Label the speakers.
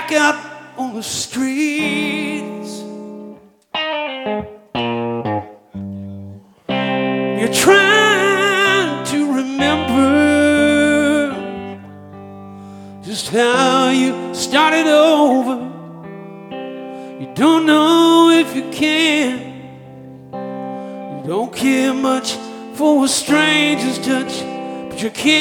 Speaker 1: back out on the streets. You're trying to remember just how you started over. You don't know if you can. You don't care much for a stranger's touch, but you can't.